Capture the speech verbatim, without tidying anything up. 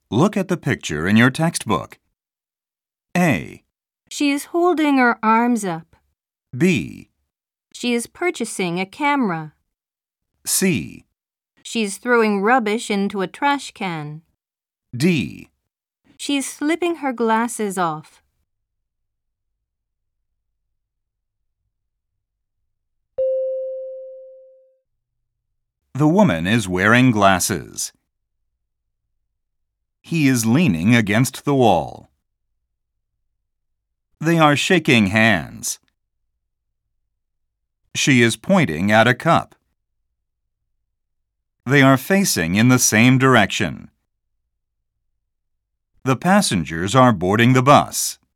Look at the picture in your textbook. A. She is holding her arms up. B. She is purchasing a camera. C. She's throwing rubbish into a trash can. D. She's slipping her glasses off. The woman is wearing glasses. He is leaning against the wall. They are shaking hands. She is pointing at a cup. They are facing in the same direction. The passengers are boarding the bus.